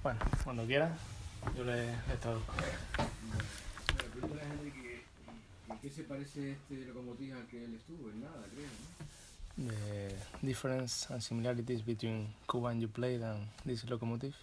Bueno, cuando quiera, yo le traduzco. La pregunta es, Enrique, ¿y qué se parece este Lokomotiv al que él estuvo? En nada, creo, ¿no? The difference and similarities between Cuban you played and this Lokomotiv?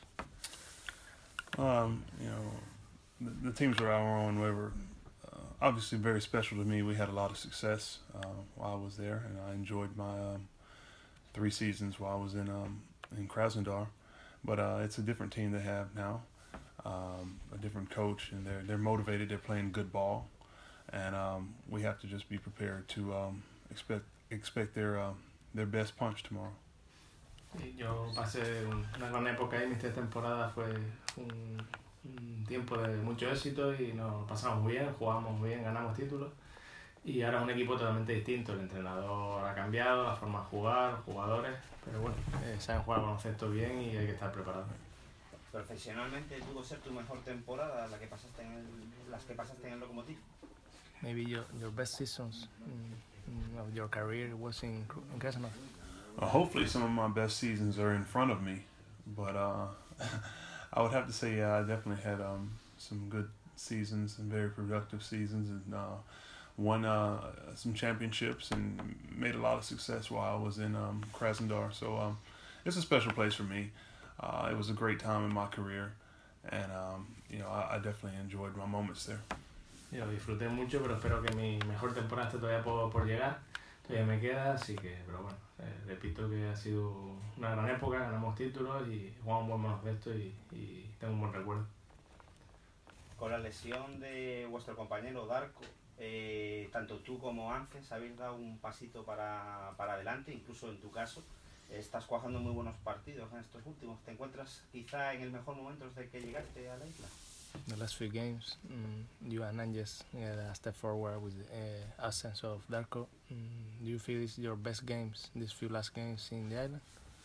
The teams where I were on were obviously very special to me. We had a lot of success while I was there, and I enjoyed my 3 seasons while I was in Krasnodar. But it's a different team they have now, a different coach, and they're motivated. They're playing good ball, and we have to just be prepared to expect their best punch tomorrow. Yo pasé una gran época ahí, mi 3 temporadas fue un tiempo de mucho éxito y nos pasamos muy bien, jugamos muy bien, ganamos títulos y ahora es un equipo totalmente distinto, el entrenador ha cambiado, la forma de jugar, los jugadores, pero bueno, saben jugar baloncesto bien y hay que estar preparados. Profesionalmente tuvo que ser tu mejor temporada las que pasaste en el Lokomotiv. Maybe your best seasons of your career was in Krasnodar. Hopefully some of my best seasons are in front of me, but I would have to say I definitely had some good seasons and very productive seasons, and won some championships and made a lot of success while I was in Krasnodar. So it's a special place for me. It was a great time in my career, and I definitely enjoyed my moments there. Yo disfruté mucho, pero espero que mi mejor temporada esté todavía por llegar. Todavía me queda, así que, pero bueno, repito que ha sido una gran época, ganamos títulos y jugamos buen baloncesto y tengo un buen recuerdo. Con la lesión de vuestro compañero Darko, tanto tú como Ances habéis dado un pasito para adelante, incluso en tu caso, estás cuajando muy buenos partidos en estos últimos. ¿Te encuentras quizá en el mejor momento desde que llegaste a la isla? The last few games, you and Anges had a step forward with the absence of Darko. Do you feel it's your best games, these few last games in the island?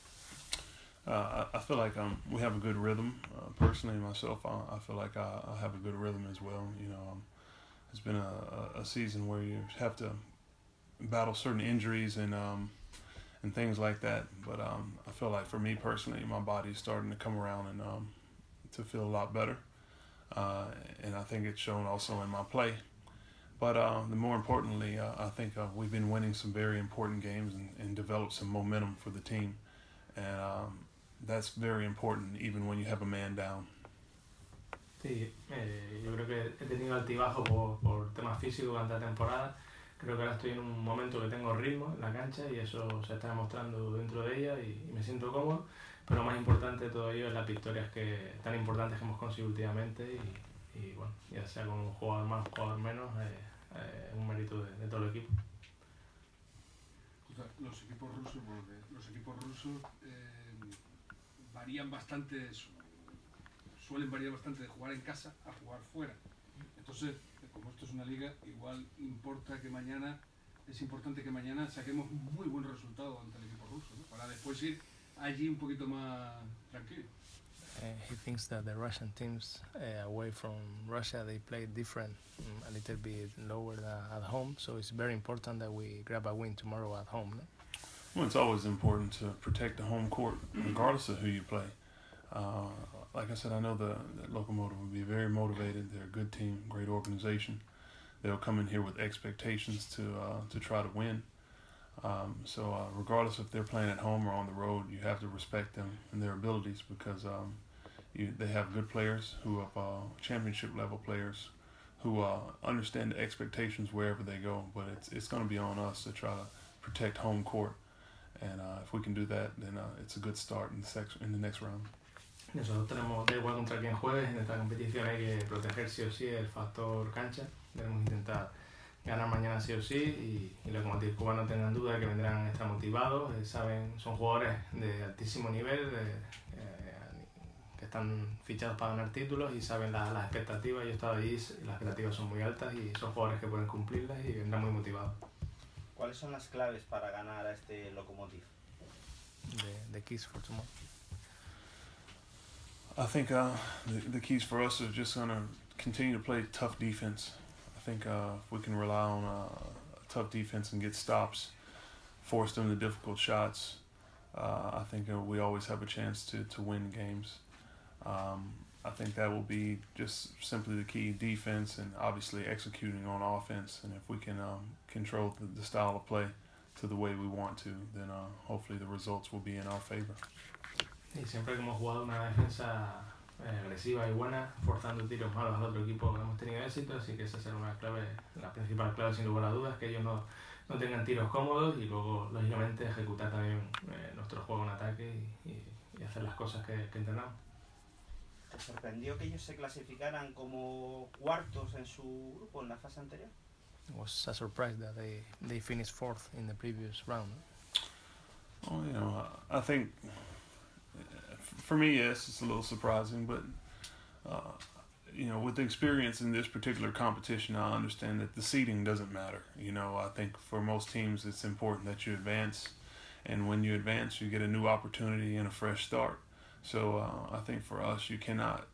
I feel like we have a good rhythm. Personally, myself, I feel like I have a good rhythm as well. It's been a season where you have to battle certain injuries and things like that. But I feel like for me personally, my body's starting to come around and to feel a lot better. And I think it's shown also in my play. But the more importantly, I think we've been winning some very important games and developed some momentum for the team. And that's very important even when you have a man down. Sí, yo creo que he tenido altibajo por temas físicos durante la temporada. Creo que ahora estoy en un momento que tengo ritmo en la cancha y eso se está demostrando dentro de ella y me siento cómodo. Pero lo más importante de todo ello es las victorias tan importantes que hemos conseguido últimamente y bueno, ya sea con un jugador más, un jugador menos, es un mérito de todo el equipo. O sea, los equipos rusos varían bastante, suelen variar bastante de jugar en casa a jugar fuera. Entonces, como esto es una liga, igual es importante que mañana saquemos un muy buen resultado ante el equipo ruso, ¿no? Para después ir allí un poquito más tranquilo. He thinks that the Russian teams away from Russia, they play different, a little bit lower than at home, so it's very important that we grab a win tomorrow at home, no? Well, it's always important to protect the home court regardless of who you play. Like I said, I know the Lokomotiv will be very motivated. They're a good team, great organization. They'll come in here with expectations to try to win. So regardless if they're playing at home or on the road, you have to respect them and their abilities because they have good players who are championship level players who understand the expectations wherever they go. But it's going to be on us to try to protect home court, and if we can do that, then it's a good start in the next round. Nosotros tenemos, da igual contra quien juegues, en esta competición hay que proteger sí o sí el factor cancha. Debemos intentar ganar mañana sí o sí y los Lokomotiv Cuba no tengan duda que vendrán extra motivados, son jugadores de altísimo nivel que están fichados para ganar títulos y saben las expectativas. Yo he estado allí y las expectativas son muy altas y son jugadores que pueden cumplirlas y vendrán muy motivados. ¿Cuáles son las claves para ganar a este Lokomotiv? The keys for tomorrow. I think the keys for us are just going to continue to play tough defense. I think if we can rely on a tough defense and get stops, force them to difficult shots, I think we always have a chance to win games. I think that will be just simply the key: defense and obviously executing on offense. And if we can control the style of play to the way we want to, then hopefully the results will be in our favor. Y siempre que hemos jugado una defensa agresiva y buena, forzando tiros malos al otro equipo, hemos tenido éxito, así que esa será una clave, la principal clave sin lugar a dudas, que ellos no tengan tiros cómodos y luego, lógicamente, ejecutar también nuestro juego en ataque y hacer las cosas que entrenamos. ¿Te sorprendió que ellos se clasificaran como cuartos en su grupo en la fase anterior? It was a surprise that they finished fourth in the previous round. Oh, you know, I think for me, yes, it's a little surprising, but you know, with the experience in this particular competition, I understand that the seeding doesn't matter. You know, I think for most teams, it's important that you advance, and when you advance, you get a new opportunity and a fresh start. So I think for us, you cannot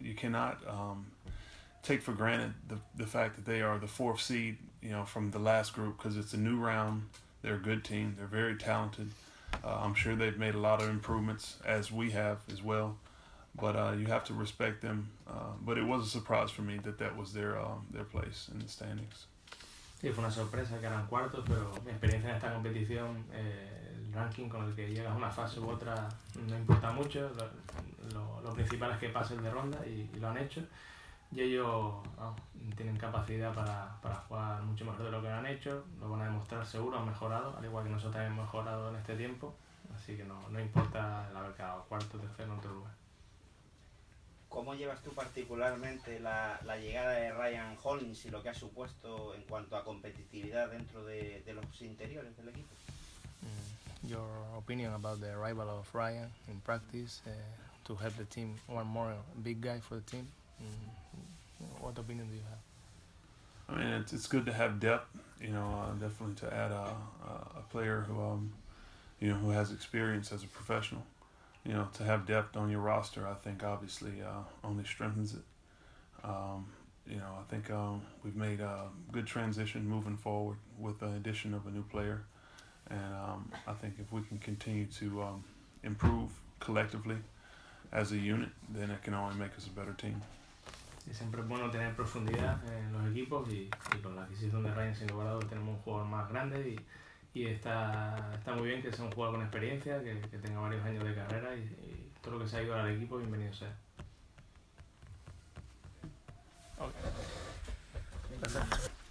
take for granted the fact that they are the fourth seed, you know, from the last group, because it's a new round. They're a good team. They're very talented. I'm sure they've made a lot of improvements, as we have as well. But you have to respect them. But it was a surprise for me that was their place in the standings. Sí, fue una sorpresa que eran cuartos, pero mi experiencia en esta competición, el ranking con el que llegas a una fase u otra no importa mucho. Lo principal es que pasen de ronda y lo han hecho. Y ellos tienen capacidad para jugar mucho mejor de lo que lo han hecho, lo van a demostrar seguro, han mejorado, al igual que nosotros hemos mejorado en este tiempo, así que no importa el haber quedado cuarto, tercero, en otro lugar. ¿Cómo llevas tú particularmente la llegada de Ryan Hollins y lo que ha supuesto en cuanto a competitividad dentro de los interiores del equipo? Your opinion about the arrival of Ryan in practice to help the team, one more big guy for the team? What opinion do you have? I mean, it's good to have depth, you know, definitely to add a player who, you know, who has experience as a professional. You know, to have depth on your roster, I think obviously only strengthens it. You know, I think we've made a good transition moving forward with the addition of a new player. And I think if we can continue to improve collectively as a unit, then it can only make us a better team. Y siempre es bueno tener profundidad en los equipos y con la adquisición de Ryan, sin lugar a dudas, tenemos un jugador más grande y está muy bien que sea un jugador con experiencia, que tenga varios años de carrera y todo lo que se ha ido al equipo, bienvenido sea. Okay. Perfecto.